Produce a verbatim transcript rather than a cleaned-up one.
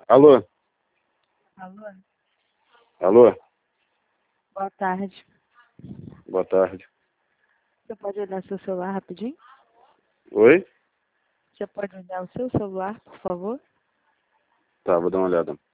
Alô? Alô? Alô? Boa tarde. Boa tarde. Você pode olhar seu celular rapidinho? Oi? Você pode olhar o seu celular, por favor? Tá, vou dar uma olhada.